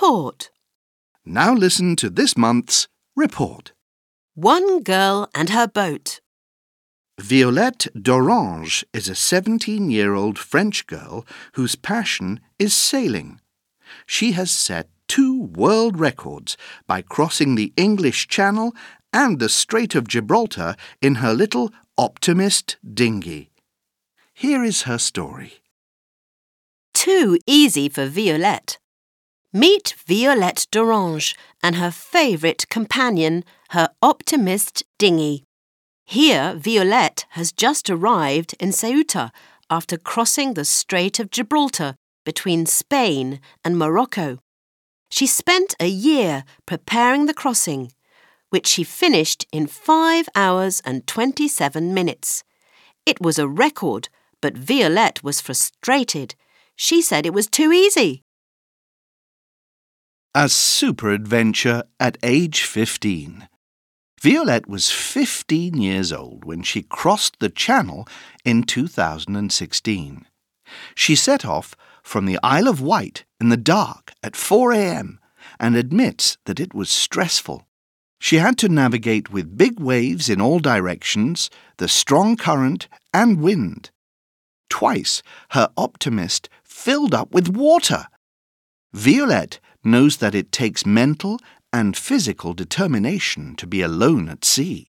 Report. Now listen to this month's report. One girl and her boat. Violette d'Orange is a 17-year-old French girl whose passion is sailing. She has set 2 world records by crossing the English Channel and the Strait of Gibraltar in her little Optimist dinghy. Here is her story. Too easy for Violette. Meet Violette d'Orange and her favourite companion, her Optimist dinghy. Here, Violette has just arrived in Ceuta after crossing the Strait of Gibraltar between Spain and Morocco. She spent a year preparing the crossing, which she finished in 5 hours and 27 minutes. It was a record, but Violette was frustrated. She said it was too easy. A super adventure at age 15. Violette was 15 years old when she crossed the Channel in 2016. She set off from the Isle of Wight in the dark at 4 a.m. and admits that it was stressful. She had to navigate with big waves in all directions, the strong current and wind. Twice, her Optimist filled up with water. Violette knows that it takes mental and physical determination to be alone at sea.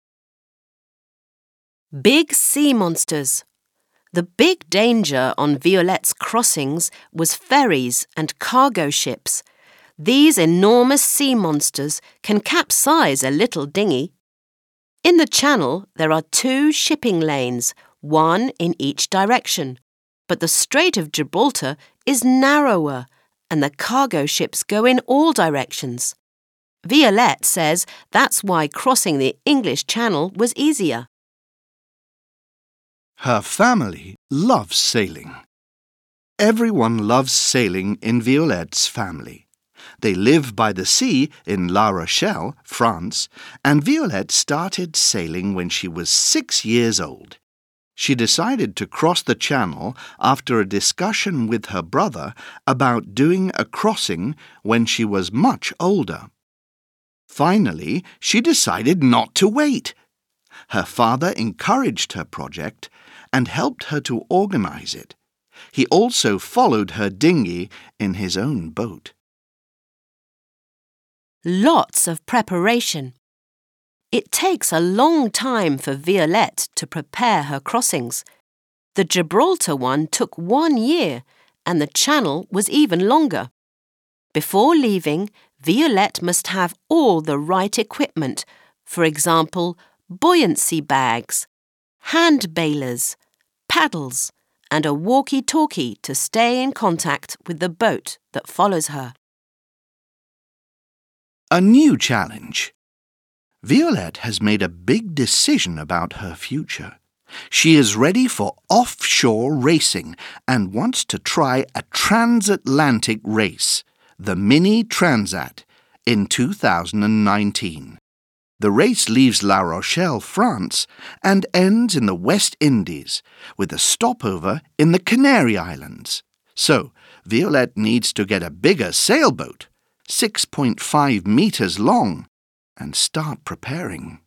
Big sea monsters. The big danger on Violette's crossings was ferries and cargo ships. These enormous sea monsters can capsize a little dinghy. In the Channel, there are 2 shipping lanes, one in each direction. But the Strait of Gibraltar is narrower, and the cargo ships go in all directions. Violette says that's why crossing the English Channel was easier. Her family loves sailing. Everyone loves sailing in Violette's family. They live by the sea in La Rochelle, France, and Violette started sailing when she was 6 years old. She decided to cross the Channel after a discussion with her brother about doing a crossing when she was much older. Finally, she decided not to wait. Her father encouraged her project and helped her to organize it. He also followed her dinghy in his own boat. Lots of preparation. It takes a long time for Violette to prepare her crossings. The Gibraltar one took 1 year, and the Channel was even longer. Before leaving, Violette must have all the right equipment, for example, buoyancy bags, hand bailers, paddles, and a walkie-talkie to stay in contact with the boat that follows her. A new challenge. Violette has made a big decision about her future. She is ready for offshore racing and wants to try a transatlantic race, the Mini Transat, in 2019. The race leaves La Rochelle, France, and ends in the West Indies, with a stopover in the Canary Islands. So, Violette needs to get a bigger sailboat, 6.5 meters long, and start preparing.